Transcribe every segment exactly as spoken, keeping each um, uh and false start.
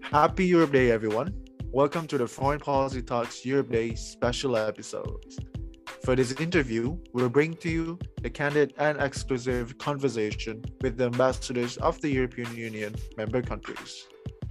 Happy Europe Day, everyone. Welcome to the Foreign Policy Talks Europe Day special episode. For this interview, we'll bring to you the candid and exclusive conversation with the ambassadors of the European Union member countries.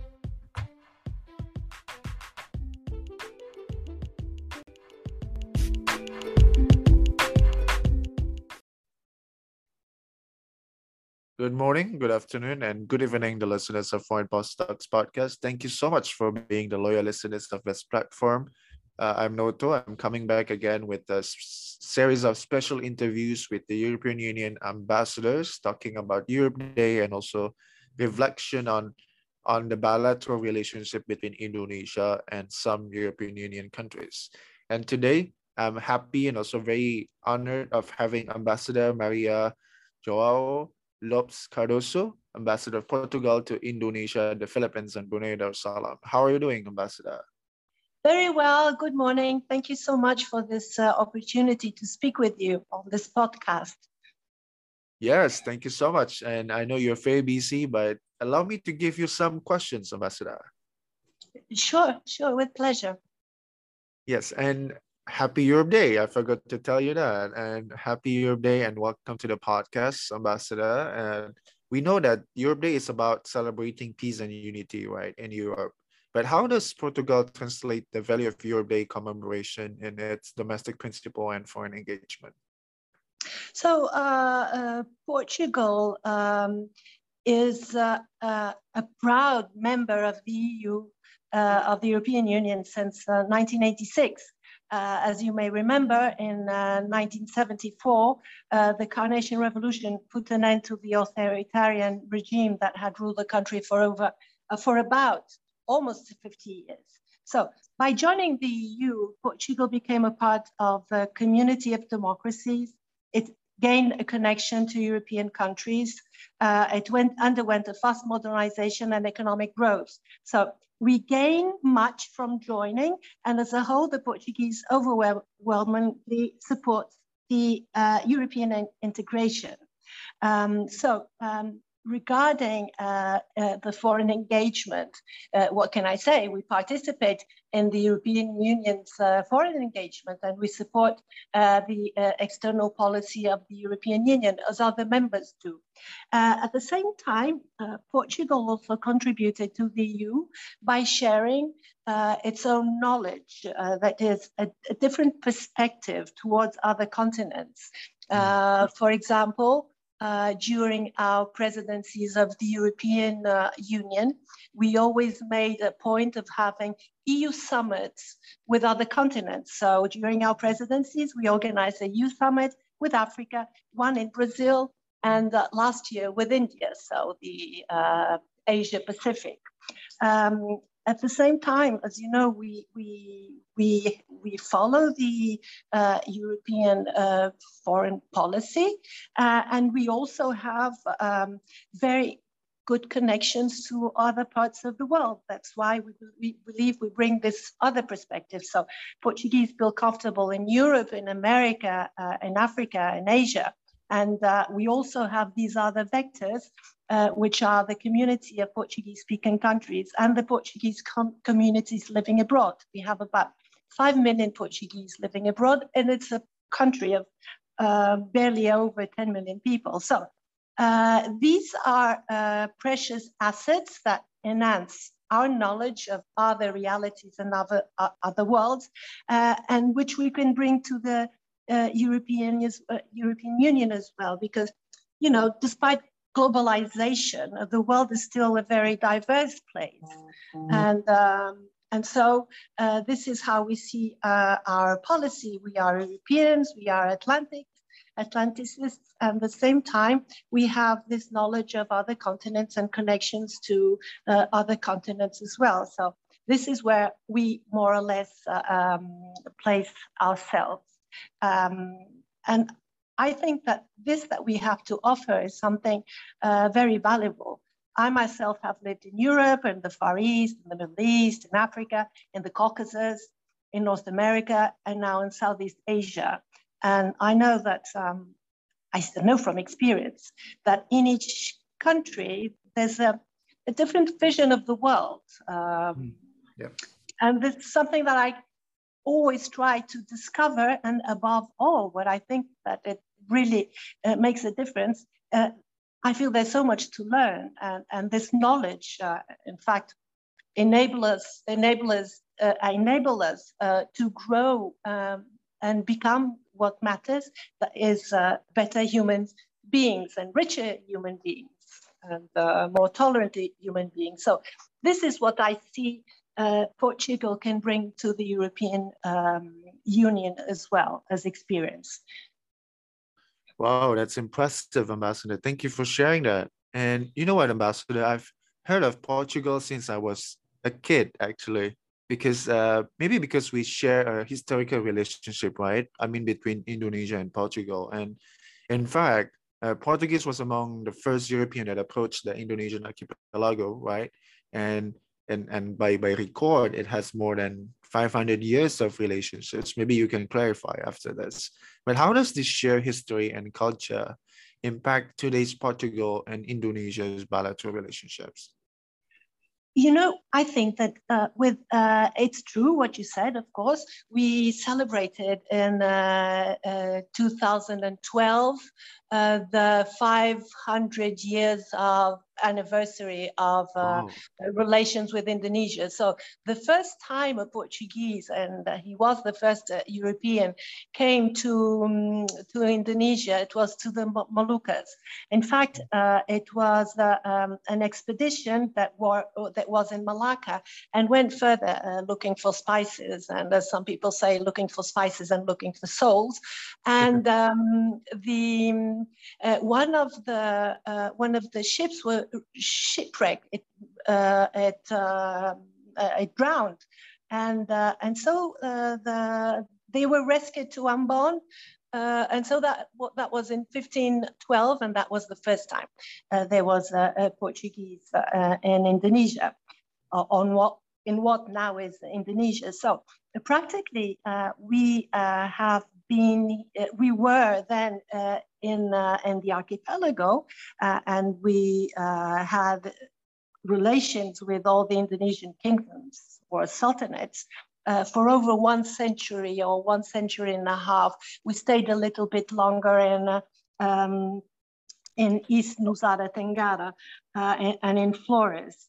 Good morning, good afternoon, and good evening, the listeners of Foreign Policy Talks podcast. Thank you so much for being the loyal listeners of this platform. Uh, I'm Noto. I'm coming back again with a s- series of special interviews with the European Union ambassadors, talking about Europe Day and also reflection on on the bilateral relationship between Indonesia and some European Union countries. And today, I'm happy and also very honored of having Ambassador Maria Joao Lopes Cardoso, Ambassador of Portugal to Indonesia, the Philippines, and Brunei Darussalam. How are you doing, Ambassador? Very well. Good morning. Thank you so much for this uh, opportunity to speak with you on this podcast. Yes, thank you so much. And I know you're very busy, but allow me to give you some questions, Ambassador. Sure, sure, with pleasure. Yes, and happy Europe Day. I forgot to tell you that. And happy Europe Day and welcome to the podcast, Ambassador. And we know that Europe Day is about celebrating peace and unity, right, in Europe. But how does Portugal translate the value of Europe Day commemoration in its domestic principle and foreign engagement? So uh, uh, Portugal um, is uh, uh, a proud member of the E U, uh, of the European Union since uh, nineteen eighty-six. Uh, as you may remember, in uh, nineteen seventy-four, uh, the Carnation Revolution put an end to the authoritarian regime that had ruled the country for over, uh, for about almost fifty years. So by joining the E U, Portugal became a part of the community of democracies. It gained a connection to European countries. Uh, it went, underwent a fast modernization and economic growth. So we gain much from joining, and as a whole, the Portuguese overwhelmingly supports the uh, European integration. Um, so um, regarding uh, uh, the foreign engagement, uh, what can I say? We participate in the European Union's uh, foreign engagement, and we support uh, the uh, external policy of the European Union, as other members do. Uh, at the same time, uh, Portugal also contributed to the E U by sharing uh, its own knowledge, uh, that is a, a different perspective towards other continents. Uh, for example, Uh, during our presidencies of the European uh, Union, we always made a point of having E U summits with other continents. So during our presidencies, we organized a E U summit with Africa, one in Brazil, and uh, last year with India, so the uh, Asia Pacific. Um, at the same time, as you know, we we we we follow the uh, European uh, foreign policy, uh, and we also have um, very good connections to other parts of the world. That's why we, we believe we bring this other perspective. So Portuguese feel comfortable in Europe, in America, uh, in Africa, in Asia. And uh, we also have these other vectors, uh, which are the community of Portuguese-speaking countries and the Portuguese com communities living abroad. We have about five million Portuguese living abroad, and it's a country of uh, barely over ten million people. So uh, these are uh, precious assets that enhance our knowledge of other realities and other, uh, other worlds, uh, and which we can bring to the Uh, European, uh, European Union as well, because, you know, despite globalization, uh, the world is still a very diverse place. Mm-hmm. And, um, and so uh, this is how we see uh, our policy. We are Europeans, we are Atlantic, Atlanticists, and at the same time, we have this knowledge of other continents and connections to uh, other continents as well. So this is where we more or less uh, um, place ourselves. Um, and I think that this that we have to offer is something uh, very valuable. I myself have lived in Europe, in the Far East, in the Middle East, in Africa, in the Caucasus, in North America, and now in Southeast Asia. And I know that, um, I still know from experience, that in each country, there's a a different vision of the world. Um, Mm. Yeah. And it's something that I always try to discover, and above all, what I think that it really uh, makes a difference. Uh, I feel there's so much to learn, and, and this knowledge, uh, in fact, enable us, enable us, uh, enable us uh, to grow um, and become what matters, that is uh, better human beings and richer human beings and uh, more tolerant human beings. So this is what I see uh, Portugal can bring to the European um, Union as well as experience. Wow, that's impressive, Ambassador. Thank you for sharing that. And you know what, Ambassador, I've heard of Portugal since I was a kid, actually, because uh, maybe because we share a historical relationship, right? I mean, between Indonesia and Portugal. And in fact, uh, Portuguese was among the first European that approached the Indonesian archipelago, right? And and and by by record, it has more than five hundred years of relationships. Maybe you can clarify after this. But how does this shared history and culture impact today's Portugal and Indonesia's bilateral relationships? You know, I think that uh, with uh, it's true what you said. Of course, we celebrated in uh, uh, two thousand twelve uh, the five hundred years of anniversary of uh, Wow. relations with Indonesia. So the first time a Portuguese, and uh, he was the first uh, European, came to um, to Indonesia, it was to the Moluccas. In fact, uh, it was uh, um, an expedition that, were, that was in Malacca and went further uh, looking for spices, and as some people say, looking for spices and looking for souls. And um, the uh, one of the uh, one of the ships were shipwrecked. It uh, it, uh, it drowned, and uh, and so uh, the they were rescued to Ambon. Uh, and so that that was in fifteen twelve, and that was the first time uh, there was a, a Portuguese uh, in Indonesia, uh, on what in what now is Indonesia. So uh, practically, uh, we uh, have been, uh, we were then uh, in uh, in the archipelago, uh, and we uh, had relations with all the Indonesian kingdoms or sultanates. Uh, for over one century or one century and a half. We stayed a little bit longer in uh, um, in East Nusara Tenggara uh, and, and in Flores,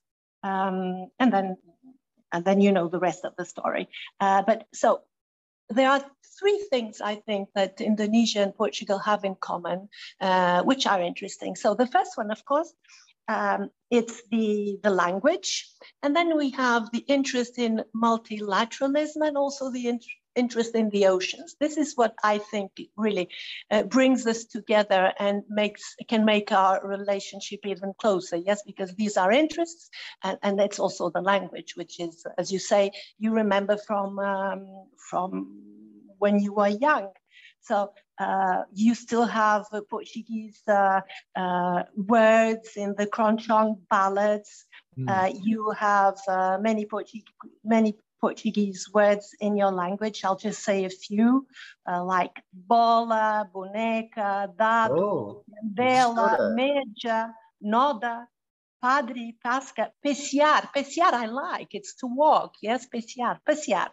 um, and then and then you know the rest of the story. Uh, but so there are three things I think that Indonesia and Portugal have in common, uh, which are interesting. So the first one, of course, um, it's the, the language. And then we have the interest in multilateralism and also the in interest in the oceans. This is what I think really uh, brings us together and makes can make our relationship even closer. Yes, because these are interests, and, and it's also the language, which is, as you say, you remember from, um, from when you were young. So uh, you still have uh, Portuguese uh, uh, words in the Cronchong ballads. Mm. Uh, you have uh, many Portuguese many Portuguese words in your language. I'll just say a few, uh, like bola, boneca, dado, Oh, bela, meja, noda, padre, pasca, pesiar. Pesiar I like. It's to walk. Yes, pesiar, pesiar.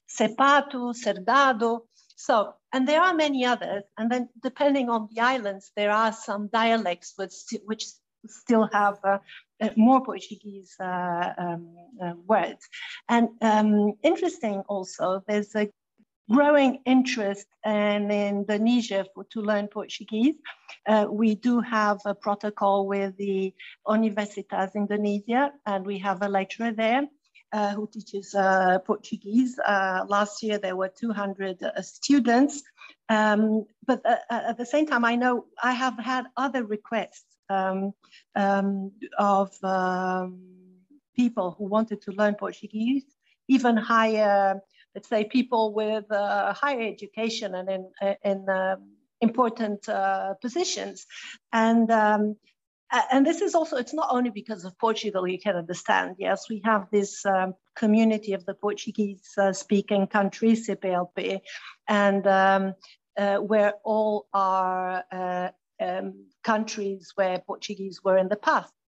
Sepato, cerdado. So, and there are many others. And then depending on the islands, there are some dialects which, which still have uh, uh, more Portuguese uh, um, uh, words. And um, interesting also, there's a growing interest in Indonesia for, to learn Portuguese. Uh, we do have a protocol with the Universitas Indonesia, and we have a lecturer there Uh, who teaches uh, Portuguese. Uh, last year, there were two hundred uh, students. Um, but uh, at the same time, I know I have had other requests um, um, of um, people who wanted to learn Portuguese, even higher, let's say, people with uh, higher education and in, in uh, important uh, positions. And um, And this is also, it's not only because of Portugal, you can understand. Yes, we have this um, community of the Portuguese uh, speaking countries, C P L P, and um, uh, where all are uh, um, countries where Portuguese were in the past.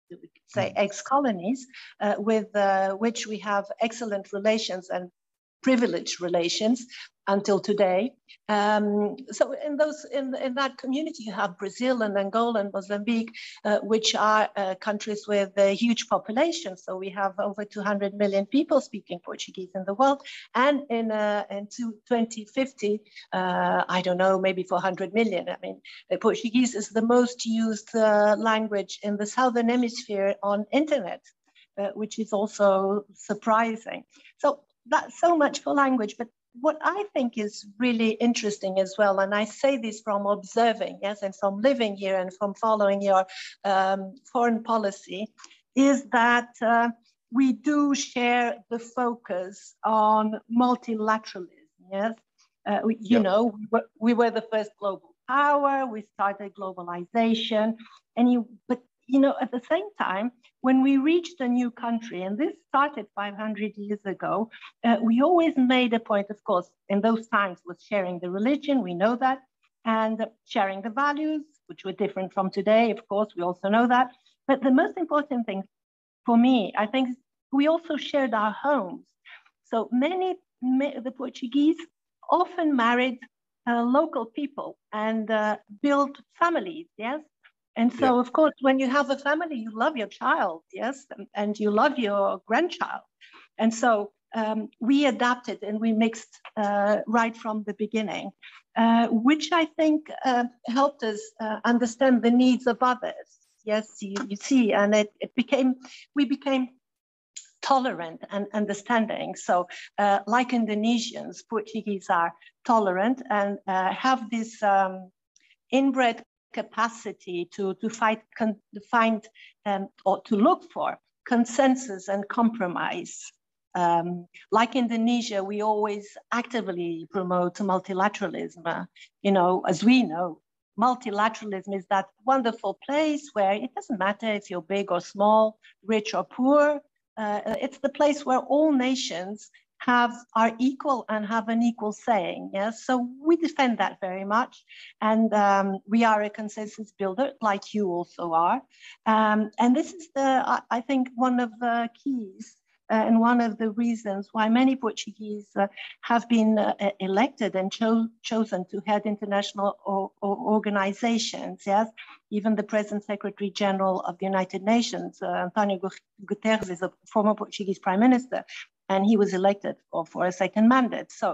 we could say ex-colonies, uh, with uh, which we have excellent relations and privileged relations until today. Um, so in those in, in that community, you have Brazil and Angola and Mozambique, uh, which are uh, countries with a huge population. So we have over two hundred million people speaking Portuguese in the world. And in, uh, in twenty fifty, uh, I don't know, maybe four hundred million. I mean, uh, Portuguese is the most used uh, language in the Southern Hemisphere on internet, uh, which is also surprising. So that's so much for language. But what I think is really interesting as well, and I say this from observing, yes, and from living here and from following your um, foreign policy, is that uh, we do share the focus on multilateralism, yes? Uh, we, you yep. know, we were, we were the first global power, we started globalization, and you, but you know, at the same time, when we reached a new country, and this started five hundred years ago, uh, we always made a point, of course, in those times was sharing the religion, we know that, and sharing the values, which were different from today, of course, we also know that. But the most important thing for me, I think, we also shared our homes. So many, the Portuguese often married uh, local people and uh, built families, yes? And so, yeah. of course, when you have a family, you love your child, yes, and, and you love your grandchild. And so um, we adapted and we mixed uh, right from the beginning, uh, which I think uh, helped us uh, understand the needs of others. Yes, you, you see, and it, it became, we became tolerant and understanding. So uh, like Indonesians, Portuguese are tolerant and uh, have this um, inbred capacity to, to fight, con, to find um, or to look for consensus and compromise. Um, like Indonesia, we always actively promote multilateralism. Uh, you know, as we know, multilateralism is that wonderful place where it doesn't matter if you're big or small, rich or poor. Uh, it's the place where all nations have are equal and have an equal saying. Yes, so we defend that very much, and um, we are a consensus builder, like you also are. Um, and this is the I, I think one of the keys uh, and one of the reasons why many Portuguese uh, have been uh, elected and cho chosen to head international or, or organizations. Yes, even the present Secretary General of the United Nations, uh, Antonio Guterres, is a former Portuguese Prime Minister. And he was elected for, for a second mandate. So,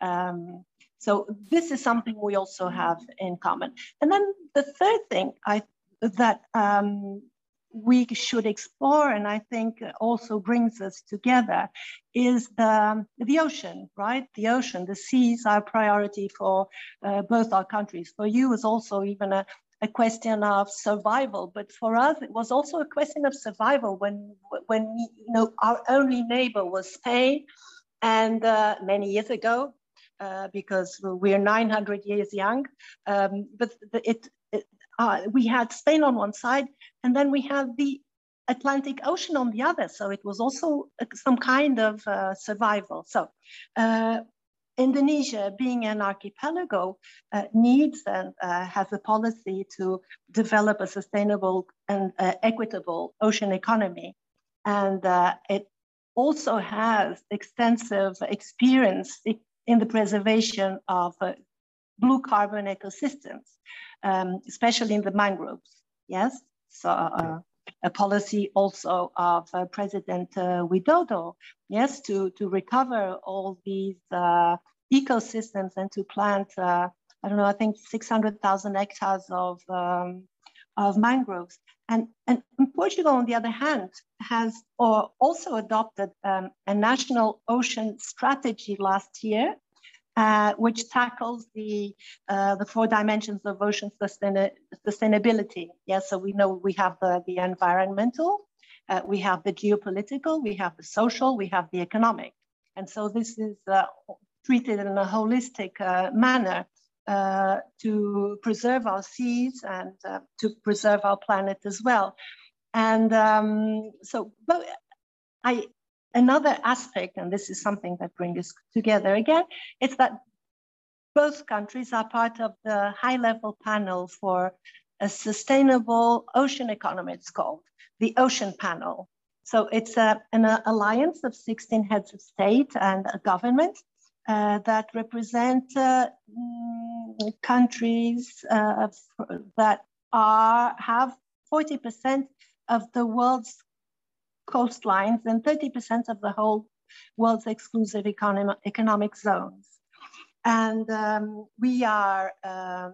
um, so this is something we also have in common. And then the third thing I, that um, we should explore, and I think also brings us together, is the, the ocean, right? The ocean, the seas are a priority for uh, both our countries. For you, is also even a a question of survival, but for us, it was also a question of survival when, when you know, our only neighbor was Spain, and uh, many years ago, uh, because we're nine hundred years young, um, but it, it uh, we had Spain on one side, and then we had the Atlantic Ocean on the other, so it was also some kind of uh, survival. So. Uh, Indonesia, being an archipelago, uh, needs and uh, has a policy to develop a sustainable and uh, equitable ocean economy. And uh, it also has extensive experience in the preservation of uh, blue carbon ecosystems, um, especially in the mangroves, yes? So uh, a policy also of uh, President uh, Widodo, yes, to, to recover all these uh, ecosystems and to plant, uh, I don't know, I think six hundred thousand hectares of, um, of mangroves. And, and Portugal, on the other hand, has or also adopted um, a national ocean strategy last year, uh, which tackles the, uh, the four dimensions of ocean sustain sustainability. Yeah, so we know we have the, the environmental, uh, we have the geopolitical, we have the social, we have the economic. And so this is uh, treated in a holistic uh, manner uh, to preserve our seas and uh, to preserve our planet as well. And um, so but I, another aspect, and this is something that brings us together again, is that both countries are part of the high-level panel for a sustainable ocean economy, it's called, the Ocean Panel. So it's a, an alliance of sixteen heads of state and government uh, that represent uh, countries uh, that are have forty percent of the world's coastlines and thirty percent of the whole world's exclusive economic, economic zones. And um, we are um,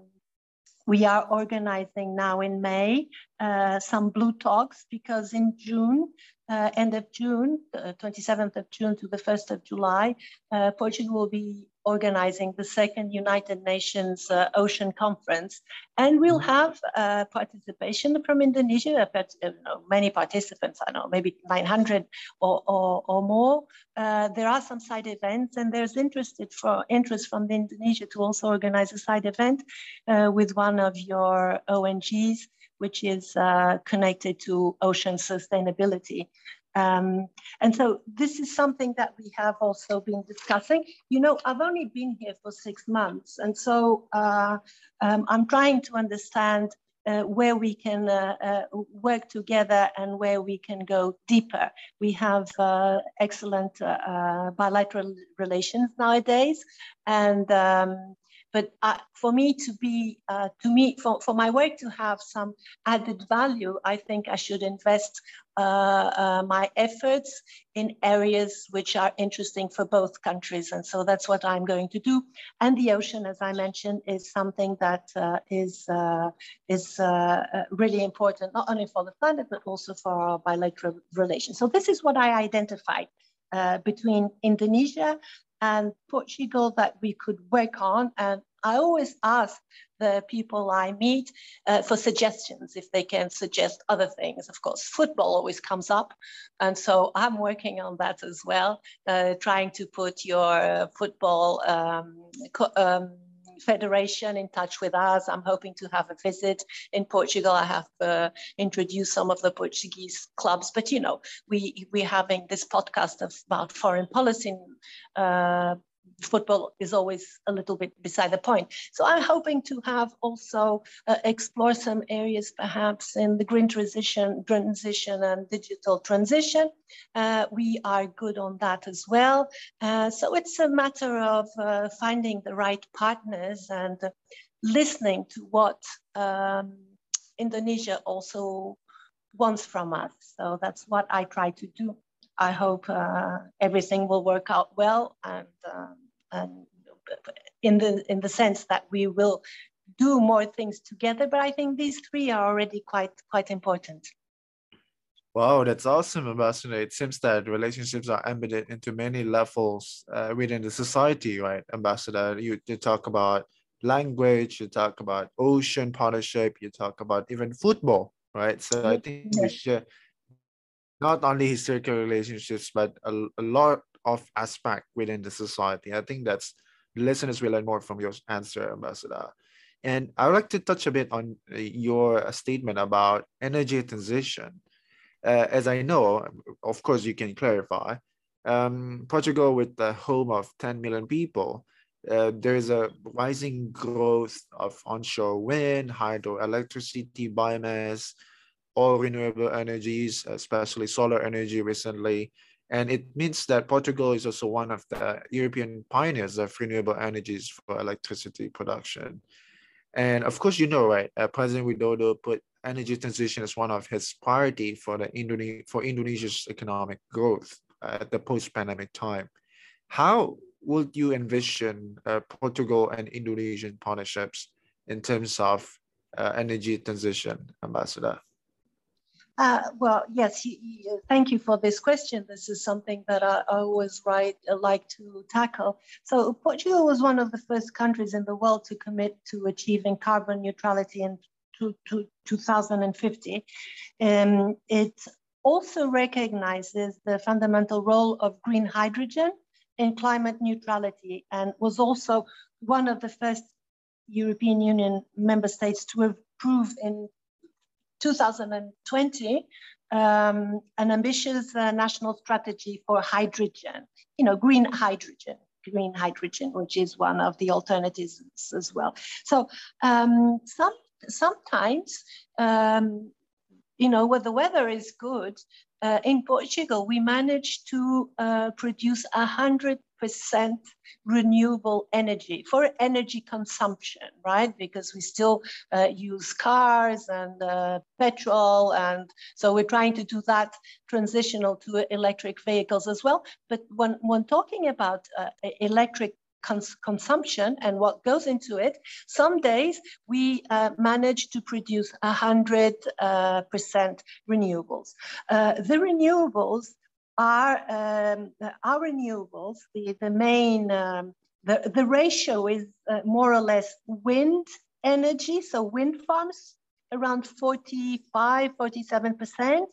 we are organizing now in May uh, some Blue Talks, because in June, uh, end of June, uh, twenty-seventh of June to the first of July, uh, Portugal will be organizing the second United Nations uh, Ocean Conference. And we'll have uh, participation from Indonesia, but, you know, many participants, I don't know, maybe nine hundred or, or, or more. Uh, there are some side events, and there's interested for, interest from the Indonesia to also organize a side event uh, with one of your O N Gs, which is uh, connected to ocean sustainability. Um, and so this is something that we have also been discussing. You know, I've only been here for six months. And so uh, um, I'm trying to understand uh, where we can uh, uh, work together and where we can go deeper. We have uh, excellent uh, uh, bilateral relations nowadays. And um, But uh, for me to be, uh, to me, for, for my work to have some added value, I think I should invest uh, uh, my efforts in areas which are interesting for both countries. And so that's what I'm going to do. And the ocean, as I mentioned, is something that uh, is, uh, is uh, really important, not only for the planet, but also for our bilateral relations. So this is what I identified uh, between Indonesia and Portugal that we could work on. And I always ask the people I meet uh, for suggestions, if they can suggest other things. Of course, football always comes up. And so I'm working on that as well, uh, trying to put your football um, um, federation in touch with us. I'm hoping to have a visit in Portugal. I have uh, introduced some of the Portuguese clubs, but you know, we, we're having this podcast of, about foreign policy. Uh, football is always a little bit beside the point. So I'm hoping to have also uh, explore some areas perhaps in the green transition, transition and digital transition. Uh, we are good on that as well. Uh, so it's a matter of uh, finding the right partners and uh, listening to what um, Indonesia also wants from us. So that's what I try to do. I hope uh, everything will work out well, and, um, and in the in the sense that we will do more things together. But I think these three are already quite quite important. Wow, that's awesome, Ambassador. It seems that relationships are embedded into many levels uh, within the society, right, Ambassador? You, you talk about language, you talk about ocean partnership, you talk about even football, right? So I think we share not only historical relationships, but a, a lot of aspect within the society. I think that's the listeners will learn more from your answer, Ambassador. And I would like to touch a bit on your statement about energy transition. Uh, as I know, of course, you can clarify, um, Portugal, with the home of ten million people, uh, there is a rising growth of onshore wind, hydroelectricity, biomass, all renewable energies, especially solar energy recently. And it means that Portugal is also one of the European pioneers of renewable energies for electricity production. And of course, you know, right, uh, President Widodo put energy transition as one of his priority for the Indone for Indonesia's economic growth uh, at the post-pandemic time. How would you envision uh, Portugal and Indonesian partnerships in terms of uh, energy transition, Ambassador? Uh, well, yes, he, he, thank you for this question. This is something that I, I always right, uh, like to tackle. So Portugal was one of the first countries in the world to commit to achieving carbon neutrality in to, to two thousand fifty. Um, it also recognizes the fundamental role of green hydrogen in climate neutrality, and was also one of the first European Union member states to approve in two thousand twenty, um, an ambitious uh, national strategy for hydrogen, you know, green hydrogen, green hydrogen, which is one of the alternatives as well. So um, some, sometimes um, you know, when the weather is good, uh, in Portugal, we managed to uh, produce one hundred percent renewable energy for energy consumption, right? Because we still uh, use cars and uh, petrol. And so we're trying to do that transitional to electric vehicles as well. But when, when talking about uh, electric Cons consumption and what goes into it, some days we uh, manage to produce one hundred percent renewables. Uh, the renewables are, um, our renewables, the, the main, um, the, the ratio is uh, more or less wind energy, so wind farms around forty-five, forty-seven percent,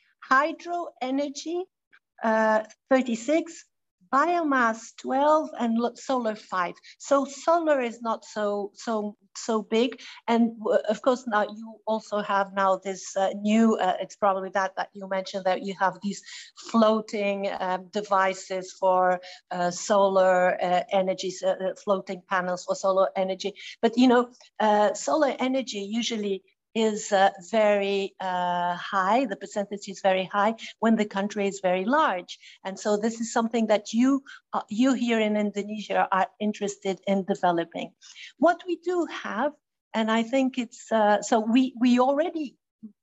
hydro energy uh, thirty-six, biomass twelve, and solar five. So solar is not so so so big. And of course now you also have now this uh, new, uh, it's probably that that you mentioned, that you have these floating um, devices for uh, solar uh, energy, uh, floating panels for solar energy. But you know, uh, solar energy usually is uh, very uh, high, the percentage is very high when the country is very large. And so this is something that you, uh, you here in Indonesia are interested in developing. What we do have, and I think it's, uh, so we, we already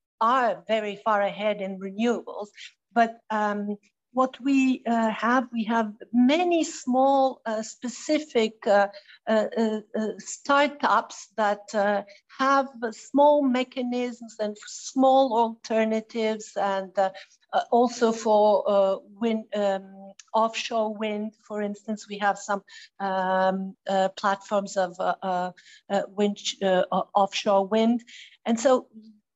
are very far ahead in renewables, but um, what we uh, have, we have many small uh, specific uh, uh, uh, startups that uh, have small mechanisms and small alternatives, and uh, uh, also for uh, wind, um, offshore wind, for instance. We have some um, uh, platforms of uh, uh, uh, wind, uh, offshore wind. And so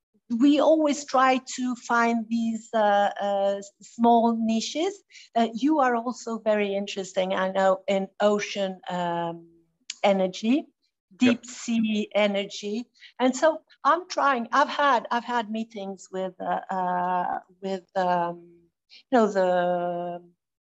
we always try to find these uh, uh, small niches. Uh, you are also very interesting, I know, in ocean um, energy, deep yep. sea energy, and so I'm trying. I've had I've had meetings with uh, uh, with um, you know, the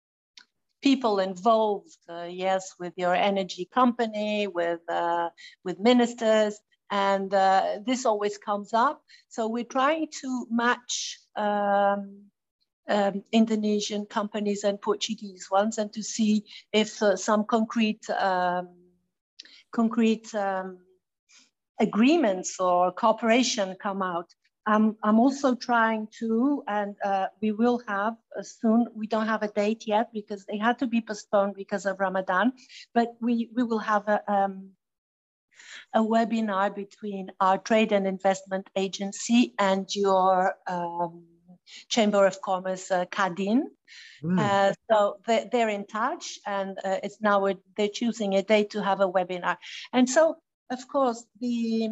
people involved. Uh, yes, with your energy company, with uh, with ministers. And uh, this always comes up. So we're trying to match um, um, Indonesian companies and Portuguese ones, and to see if uh, some concrete, um, concrete um, agreements or cooperation come out. Um, I'm also trying to, and uh, we will have uh, soon, we don't have a date yet because they had to be postponed because of Ramadan, but we, we will have a, um, a webinar between our trade and investment agency and your um, Chamber of Commerce, uh, Kadin. Mm. Uh, so they, they're in touch, and uh, it's now a, they're choosing a date to have a webinar. And so, of course, the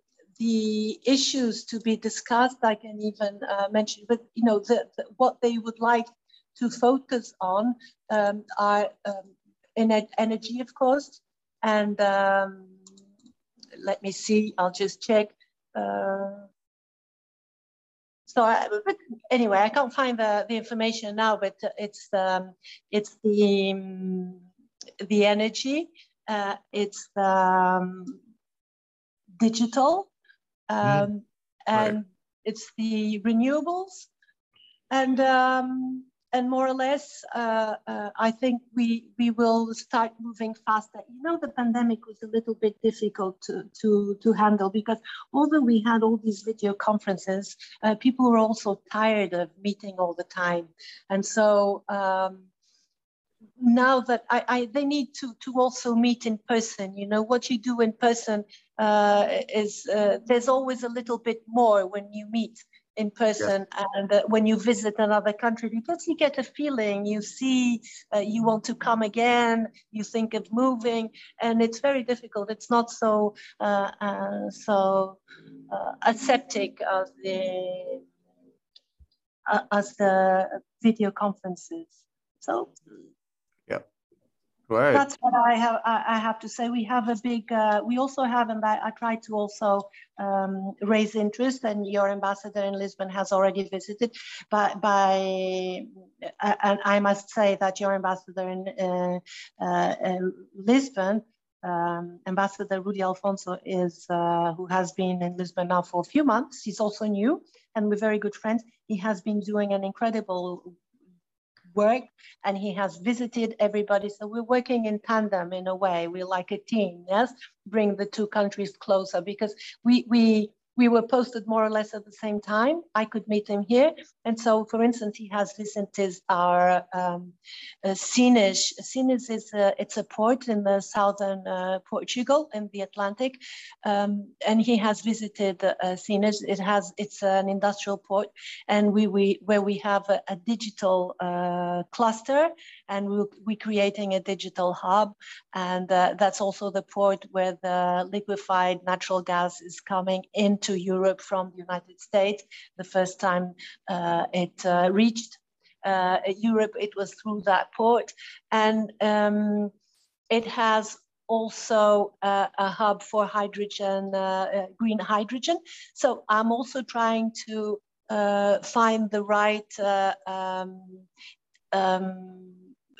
the issues to be discussed, I can even uh, mention, but you know, the, the, what they would like to focus on um, are um, in energy, of course, and um, let me see, I'll just check. Uh, so I, but anyway, I can't find the, the information now, but it's, um, it's the, um, the energy, uh, it's the um, digital, um, mm, and right. It's the renewables, and um, and more or less, uh, uh, I think we we will start moving faster. You know, the pandemic was a little bit difficult to to to handle, because although we had all these video conferences, uh, people were also tired of meeting all the time, and so um, now that I, I they need to to also meet in person. You know, what you do in person uh, is uh, there's always a little bit more when you meet in person, yes. And uh, when you visit another country, because you get a feeling, you see, uh, you want to come again, you think of moving, and it's very difficult. It's not so uh, uh, so uh, aseptic as the uh, as the video conferences. So. Yeah. Right. That's what I have. I have to say. We have a big. Uh, we also have, and I, I try to also um, raise interest. And your ambassador in Lisbon has already visited. By, by uh, and I must say that your ambassador in uh, uh, uh, Lisbon Um, Ambassador Rudy Alfonso is, uh, who has been in Lisbon now for a few months. He's also new, and we're very good friends. He has been doing an incredible work, and he has visited everybody. So we're working in tandem in a way. We're like a team, yes? Bring the two countries closer, because we we we were posted more or less at the same time. I could meet him here. And so, for instance, he has visited our um, uh, Sines. Sines is a, it's a port in the southern uh, Portugal in the Atlantic. Um, and he has visited uh, Sines. It has, it's an industrial port, and we, we where we have a, a digital uh, cluster, and we'll, we're creating a digital hub. And uh, that's also the port where the liquefied natural gas is coming into Europe from the United States. The first time uh, it uh, reached uh, Europe, it was through that port. And um, it has also uh, a hub for hydrogen, uh, uh, green hydrogen. So I'm also trying to uh, find the right uh, um, um,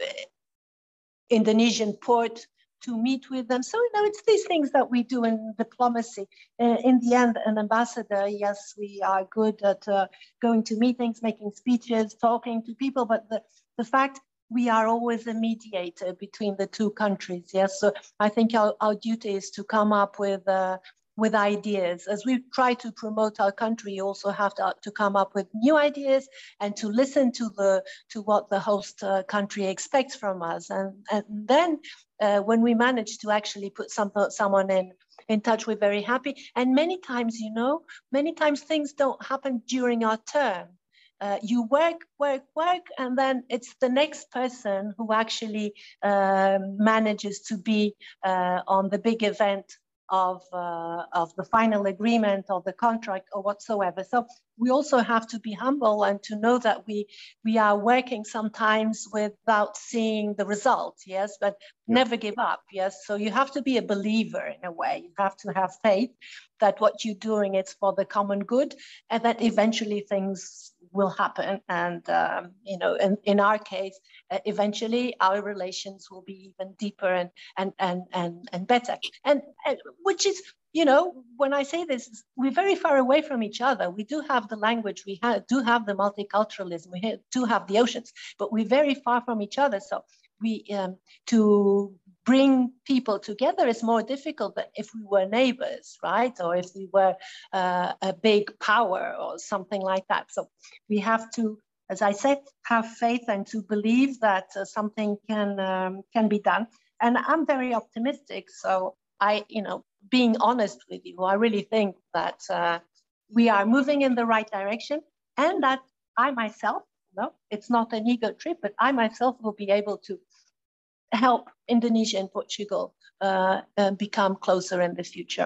Indonesian port to meet with them. So, you know, it's these things that we do in diplomacy. Uh, in the end, an ambassador, yes, we are good at uh, going to meetings, making speeches, talking to people, but the, the fact we are always a mediator between the two countries, yes? So I think our, our duty is to come up with uh, with ideas. As we try to promote our country, you also have to, to come up with new ideas and to listen to the to what the host uh, country expects from us. And, and then uh, when we manage to actually put some, someone in, in touch, we're very happy. And many times, you know, many times things don't happen during our term. Uh, you work, work, work, and then it's the next person who actually uh, manages to be uh, on the big event of, uh, of the final agreement of the contract or whatsoever. So we also have to be humble and to know that we, we are working sometimes without seeing the result, yes, but yeah. Never give up, yes? So you have to be a believer in a way. You have to have faith that what you're doing is for the common good and that eventually things will happen. And, um, you know, in, in our case, uh, eventually our relations will be even deeper and, and, and, and, and better. And, and which is, you know, when I say this, we're very far away from each other. We do have the language, we have, do have the multiculturalism, we have, do have the oceans, but we're very far from each other. So we, um, to bring people together is more difficult than if we were neighbors, right? Or if we were uh, a big power or something like that. So we have to, as I said, have faith and to believe that uh, something can, um, can be done. And I'm very optimistic. So I, you know, being honest with you, I really think that uh, we are moving in the right direction and that I myself, no, it's not an ego trip, but I myself will be able to help Indonesia and Portugal uh, uh, become closer in the future.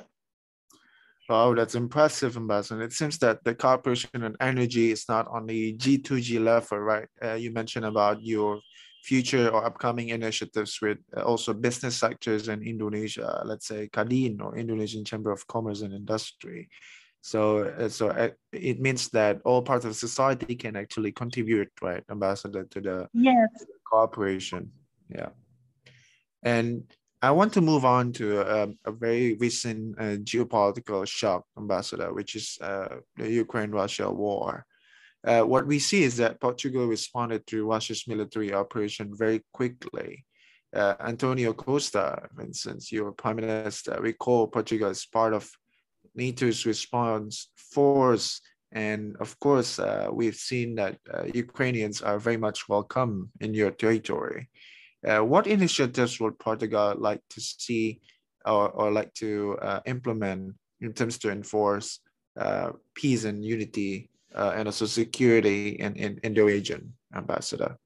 Wow, that's impressive, Ambassador. It seems that the cooperation and energy is not on the G two G level, right? Uh, you mentioned about your future or upcoming initiatives with uh, also business sectors in Indonesia, let's say Kadin or Indonesian Chamber of Commerce and Industry. So, uh, so uh, it means that all parts of society can actually contribute, right, Ambassador, to the, yes. to the cooperation. Yeah. And I want to move on to a, a very recent uh, geopolitical shock, Ambassador, which is uh, the Ukraine-Russia war. Uh, what we see is that Portugal responded to Russia's military operation very quickly. Uh, Antonio Costa, for instance, your prime minister, recalled Portugal as part of NATO's response force. And of course, uh, we've seen that uh, Ukrainians are very much welcome in your territory. Uh, what initiatives would Portugal like to see or, or like to uh, implement in terms to enforce uh, peace and unity uh, and also security in, in, in the region, Ambassador?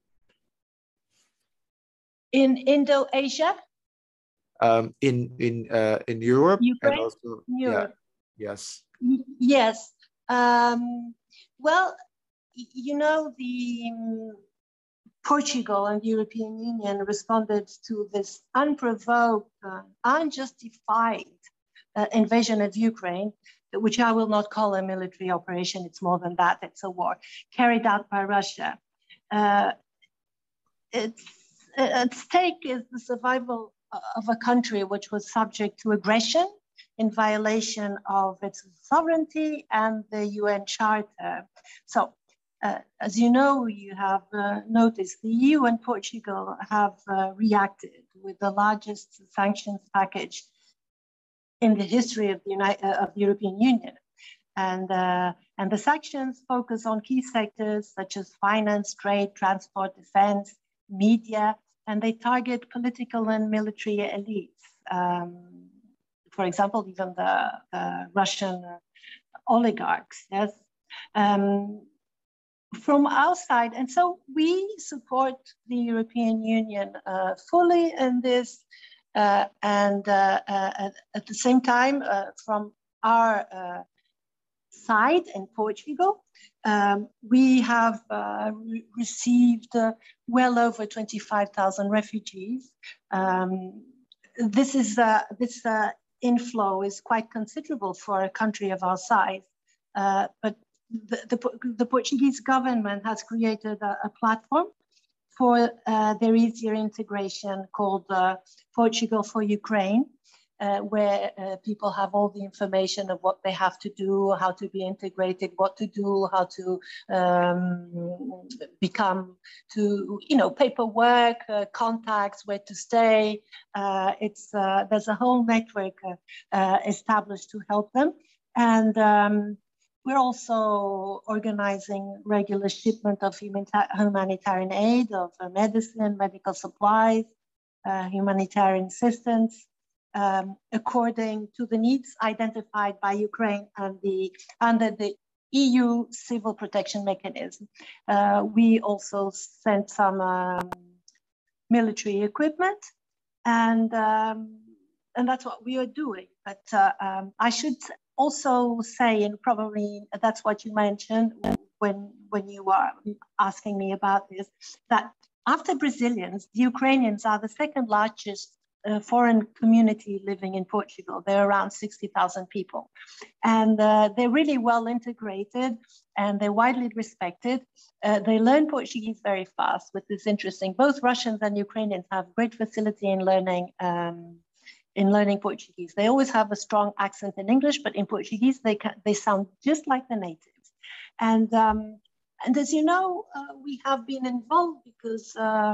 In Indo-Asia? Um, in in uh, in Europe Ukraine? and also Europe. Yeah, yes. Yes. Um, well, you know, the um, Portugal and the European Union responded to this unprovoked, uh, unjustified uh, invasion of Ukraine, which I will not call a military operation. It's more than that. It's a war carried out by Russia. Uh, it's, at stake is the survival of a country which was subject to aggression in violation of its sovereignty and the U N Charter. So, uh, as you know, you have uh, noticed the E U and Portugal have uh, reacted with the largest sanctions package in the history of the, United, uh, of the European Union. And, uh, and the sanctions focus on key sectors such as finance, trade, transport, defense, media, and they target political and military elites. Um, for example, even the, the Russian oligarchs, yes. Um, from our side, and so we support the European Union uh, fully in this, uh, and uh, uh, at, at the same time, uh, from our uh, side in Portugal, um, we have uh, re received uh, well over twenty-five thousand refugees. Um, this is uh, this uh, inflow is quite considerable for a country of our size, uh, but the, the, the Portuguese government has created a, a platform for uh, their easier integration called uh, Portugal for Ukraine, uh, where uh, people have all the information of what they have to do, how to be integrated, what to do, how to um, become, to, you know, paperwork, uh, contacts, where to stay. Uh, it's, uh, there's a whole network uh, uh, established to help them. And um, we're also organizing regular shipment of humanitarian aid, of uh, medicine, medical supplies, uh, humanitarian assistance, um, according to the needs identified by Ukraine and the, under the E U civil protection mechanism. Uh, we also sent some um, military equipment, and, um, and that's what we are doing. But uh, um, I should also say, and probably that's what you mentioned when, when you were asking me about this, that after Brazilians, the Ukrainians are the second largest uh, foreign community living in Portugal. They're around sixty thousand people. And uh, they're really well integrated and they're widely respected. Uh, they learn Portuguese very fast, which is interesting. Both Russians and Ukrainians have great facility in learning um, in learning Portuguese. They always have a strong accent in English, but in Portuguese, they can, they sound just like the natives. And, um, and as you know, uh, we have been involved because uh,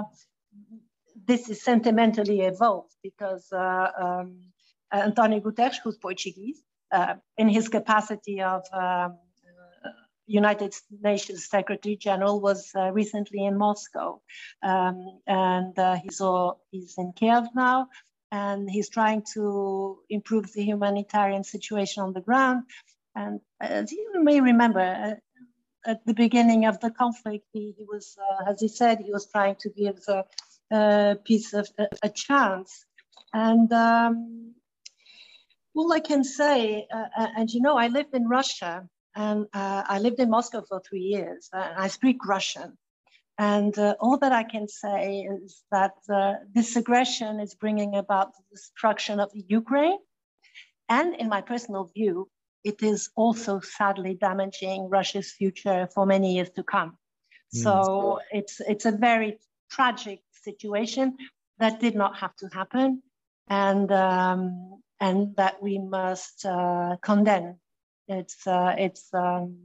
this is sentimentally evolved because uh, um, Antonio Guterres, who's Portuguese, uh, in his capacity of um, uh, United Nations Secretary General, was uh, recently in Moscow. Um, and uh, he's, all, he's in Kiev now. And he's trying to improve the humanitarian situation on the ground. And as you may remember, uh, at the beginning of the conflict, he, he was, uh, as he said, he was trying to give uh, uh, peace of, a, a chance. And um, all I can say, uh, and you know, I lived in Russia, and uh, I lived in Moscow for three years, and I speak Russian. And uh, all that I can say is that uh, this aggression is bringing about the destruction of Ukraine. And in my personal view, it is also sadly damaging Russia's future for many years to come. Mm. So it's, it's a very tragic situation that did not have to happen, and, um, and that we must uh, condemn. It's, uh, it's, um,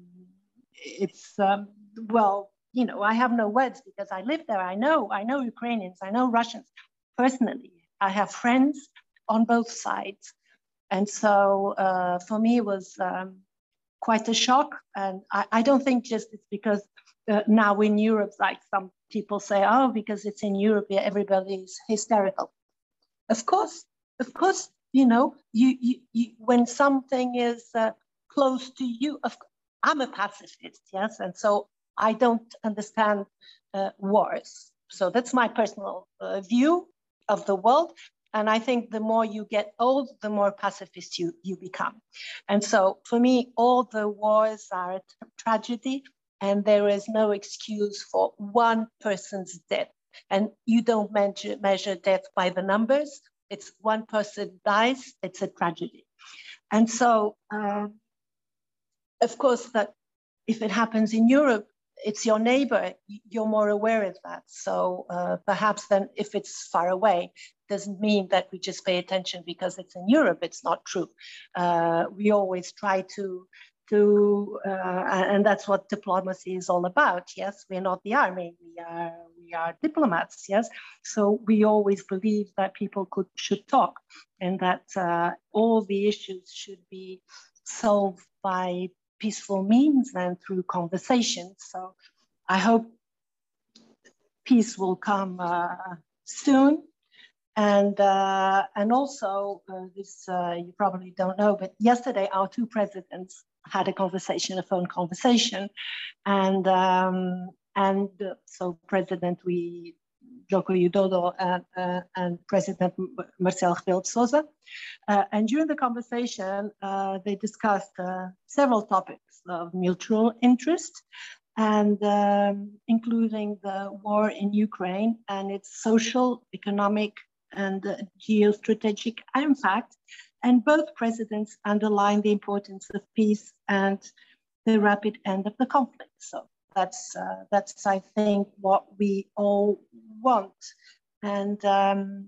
it's um, well, you know, I have no words because I live there. I know, I know Ukrainians, I know Russians personally. I have friends on both sides. And so uh, for me, it was um, quite a shock. And I, I don't think just it's because uh, now in Europe, like some people say, oh, because it's in Europe, yeah, everybody is hysterical. Of course, of course, you know, you, you, you when something is uh, close to you, of, I'm a pacifist, yes? And so I don't understand uh, wars. So that's my personal uh, view of the world. And I think the more you get old, the more pacifist you, you become. And so for me, all the wars are a tragedy, and there is no excuse for one person's death. And you don't measure, measure death by the numbers. It's one person dies, it's a tragedy. And so, uh, of course, that if it happens in Europe, it's your neighbor, you're more aware of that. So uh, perhaps then if it's far away, doesn't mean that we just pay attention because it's in Europe. It's not true. Uh, we always try to, to uh, and that's what diplomacy is all about. Yes, we're not the army, we are, we are diplomats, yes? So we always believe that people could, should talk, and that uh, all the issues should be solved by peaceful means and through conversation. So I hope peace will come uh, soon. And, uh, and also, uh, this uh, you probably don't know, but yesterday our two presidents had a conversation, a phone conversation. And, um, and uh, so President we, Joko Widodo and, uh, and President Marcelo Rebelo de Sousa. Uh, and during the conversation, uh, they discussed uh, several topics of mutual interest, and um, including the war in Ukraine and its social, economic, and uh, geostrategic impact. And both presidents underlined the importance of peace and the rapid end of the conflict. So that's, uh, that's I think, what we all want. And, um,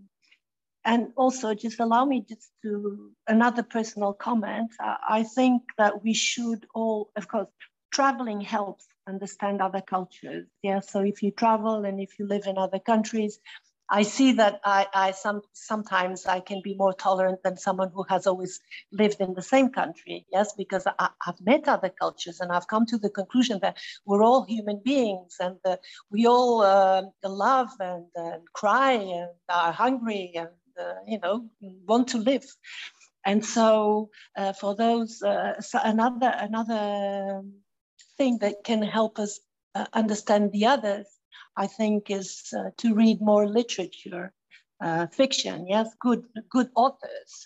and also, just allow me just to, another personal comment. Uh, I think that we should all, of course, traveling helps understand other cultures. Yeah, so if you travel and if you live in other countries, I see that I, I some, sometimes I can be more tolerant than someone who has always lived in the same country. Yes, because I, I've met other cultures and I've come to the conclusion that we're all human beings, and uh, we all uh, love and, and cry and are hungry and uh, you know, want to live. And so uh, for those, uh, so another another thing that can help us uh, understand the others, I think, is uh, to read more literature, uh, fiction, yes, good, good authors.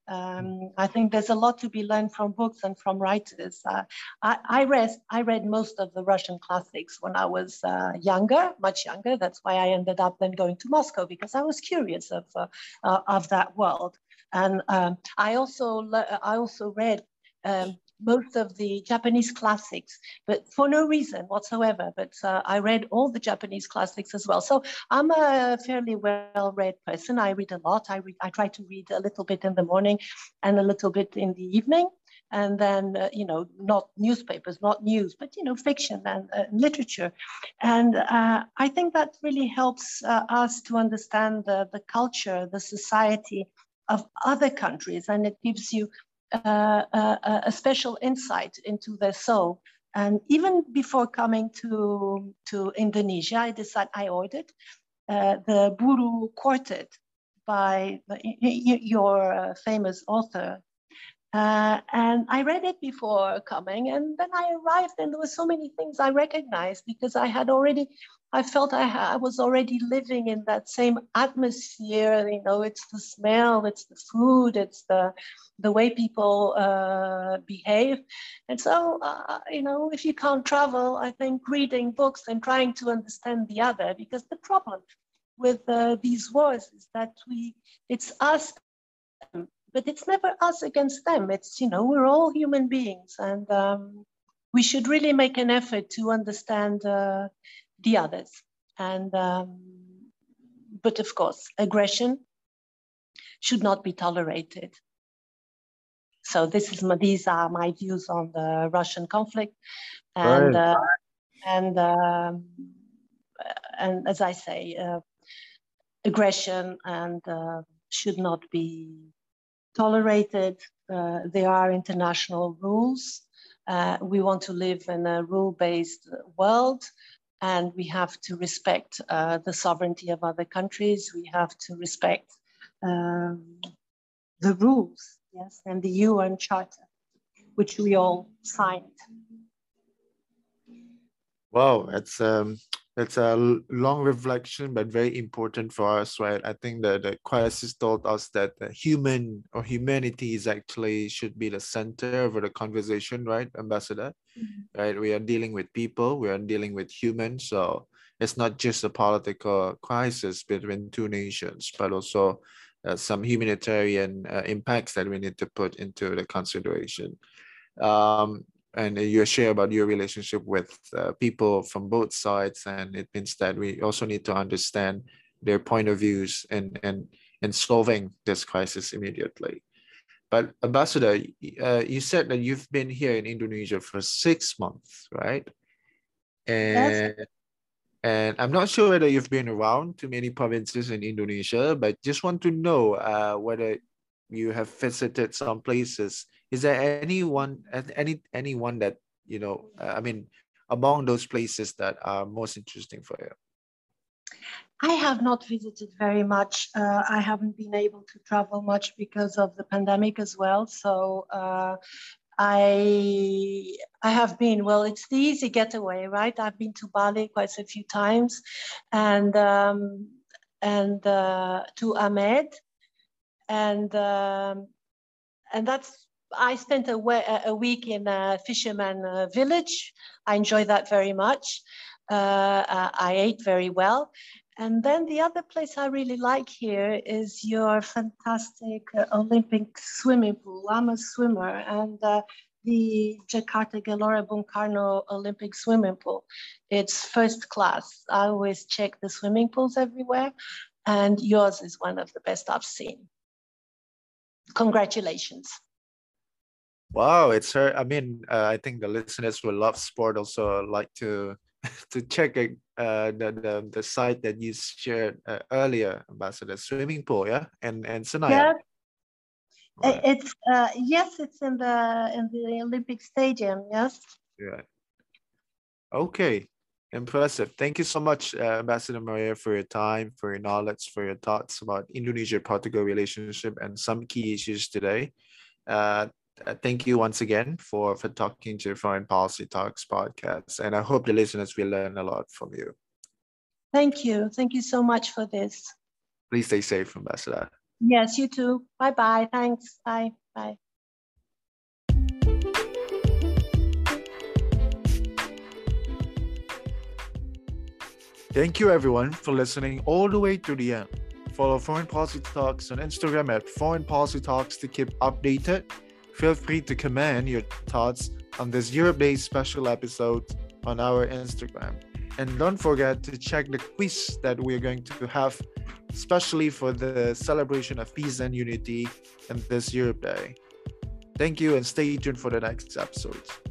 Um, I think there's a lot to be learned from books and from writers. Uh, I, I, read, I read most of the Russian classics when I was uh, younger, much younger. That's why I ended up then going to Moscow, because I was curious of, uh, uh, of that world. And um, I, also, I also read um, most of the Japanese classics, but for no reason whatsoever. But uh, I read all the Japanese classics as well. So I'm a fairly well-read person. I read a lot. I read. I try to read a little bit in the morning and a little bit in the evening. And then, uh, you know, not newspapers, not news, but, you know, fiction and uh, literature. And uh, I think that really helps uh, us to understand the, the culture, the society of other countries. And it gives you Uh, a, a special insight into their soul. And even before coming to, to Indonesia, I decided I ordered uh, the Buru Quartet by the, your famous author. Uh, and I read it before coming, and then I arrived and there were so many things I recognized because I had already, I felt I, ha- I was already living in that same atmosphere. You know, it's the smell, it's the food, it's the, the way people uh, behave. And so, uh, you know, if you can't travel, I think reading books and trying to understand the other, because the problem with uh, these wars is that we, it's us, but it's never us against them. It's, you know, we're all human beings, and um, we should really make an effort to understand uh, the others. And, um, but of course, aggression should not be tolerated. So this is my, these are my views on the Russian conflict, and Right. uh, and um, and as I say, uh, aggression and uh, should not be tolerated. Uh, there are international rules. Uh, we want to live in a rule-based world, and we have to respect uh, the sovereignty of other countries. We have to respect um, the rules, yes, and the U N Charter, which we all signed. Wow, it's um it's a l- long reflection, but very important for us, right? I think that the crisis told us that the human or humanity is actually should be the center of the conversation, right, Ambassador? Mm-hmm. Right? We are dealing with people, we are dealing with humans, so it's not just a political crisis between two nations, but also uh, some humanitarian uh, impacts that we need to put into the consideration. Um, and you share about your relationship with uh, people from both sides, and it means that we also need to understand their point of views and and and solving this crisis immediately. But Ambassador, uh, you said that you've been here in Indonesia for six months, right? Yes. And and I'm not sure whether you've been around to many provinces in Indonesia, but just want to know uh, whether you have visited some places. Is there anyone, any anyone that you know? Uh, I mean, among those places that are most interesting for you? I have not visited very much. Uh, I haven't been able to travel much because of the pandemic as well. So uh, I I have been, well, it's the easy getaway, right? I've been to Bali quite a few times, and um, and uh, to Ahmed, and um, and that's I spent a, we- a week in a fisherman uh, village. I enjoyed that very much. Uh, uh, I ate very well. And then the other place I really like here is your fantastic uh, Olympic swimming pool. I'm a swimmer, and uh, the Jakarta Gelora Bung Karno Olympic swimming pool. It's first class. I always check the swimming pools everywhere, and yours is one of the best I've seen. Congratulations. Wow, it's her. I mean, uh, I think the listeners will love sport. Also, like to to check uh, the, the the site that you shared uh, earlier, Ambassador, swimming pool, yeah, and and Senayan. Yeah, Right. it's uh, yes, it's in the in the Olympic Stadium. Yes. Yeah. Okay. Impressive. Thank you so much, uh, Ambassador Maria, for your time, for your knowledge, for your thoughts about Indonesia-Portugal relationship and some key issues today. Uh, uh, thank you once again for, for talking to Foreign Policy Talks podcast. And I hope the listeners will learn a lot from you. Thank you. Thank you so much for this. Please stay safe, Ambassador. Yes, you too. Bye-bye. Thanks. Bye. Bye. Thank you, everyone, for listening all the way to the end. Follow Foreign Policy Talks on Instagram at Foreign Policy Talks to keep updated. Feel free to comment your thoughts on this Europe Day special episode on our Instagram. And don't forget to check the quiz that we're going to have, especially for the celebration of peace and unity in this Europe Day. Thank you, and stay tuned for the next episode.